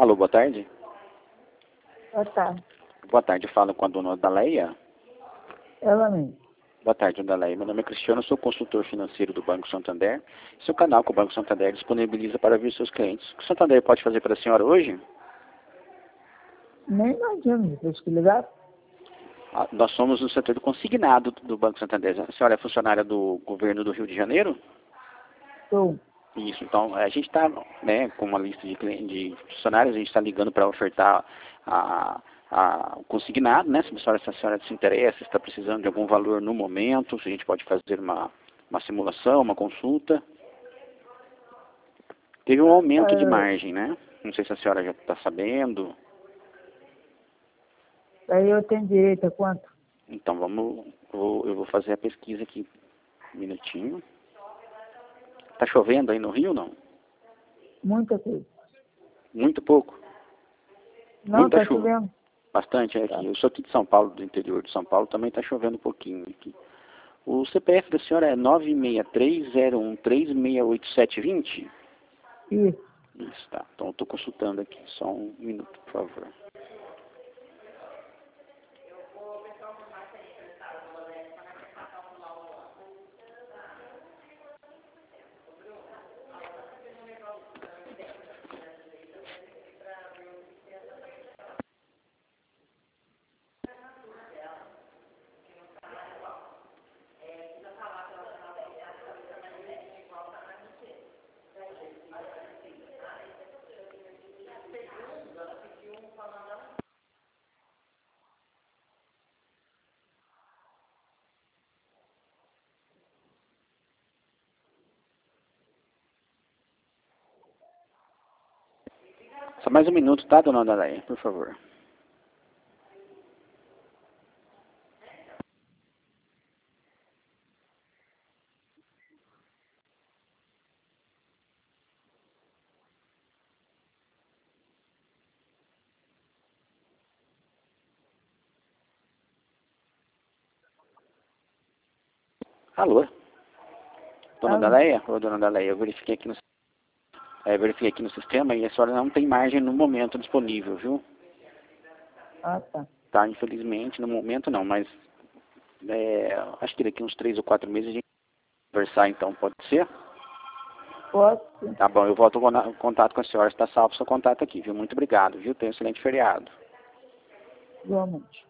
Alô, boa tarde. Boa tarde. Boa tarde, eu falo com a dona Odaleia. Ela mesmo. Boa tarde, dona Odaleia. Meu nome é Cristiano, eu sou consultor financeiro do Banco Santander. Seu canal que o Banco Santander disponibiliza para ver seus clientes. O que o Santander pode fazer para a senhora hoje? Nem imagino, depois que ligar. Nós somos o setor do consignado do Banco Santander. A senhora é funcionária do governo do Rio de Janeiro? Sou. Isso, então a gente está, né, com uma lista de funcionários, a gente está ligando para ofertar o consignado, né, se a senhora se interessa, se está precisando de algum valor no momento, se a gente pode fazer uma simulação, uma consulta. Teve um aumento de margem, né? Não sei se a senhora já está sabendo. Aí eu tenho direito a quanto? Então eu vou fazer a pesquisa aqui, um minutinho. Tá chovendo aí no Rio, não? Muita coisa. Muito pouco? Não, Muita tá chuva? chovendo. Bastante aqui. Eu sou aqui de São Paulo, do interior de São Paulo, também está chovendo um pouquinho aqui. O CPF da senhora é 96301368720? Isso. Isso, tá. Então eu estou consultando aqui. Só um minuto, por favor. Só mais um minuto, tá, dona Odaleia? Por favor. Alô? Dona Odaleia? Ô, dona Odaleia, eu verifiquei aqui no sistema e a senhora não tem margem no momento disponível, viu? Ah, tá. Tá, infelizmente, no momento não, mas acho que daqui uns 3 ou 4 meses a gente vai conversar, então, pode ser? Pode sim. Tá bom, eu volto em contato com a senhora, está salvo o seu contato aqui, viu? Muito obrigado, viu? Tenha um excelente feriado. Igualmente.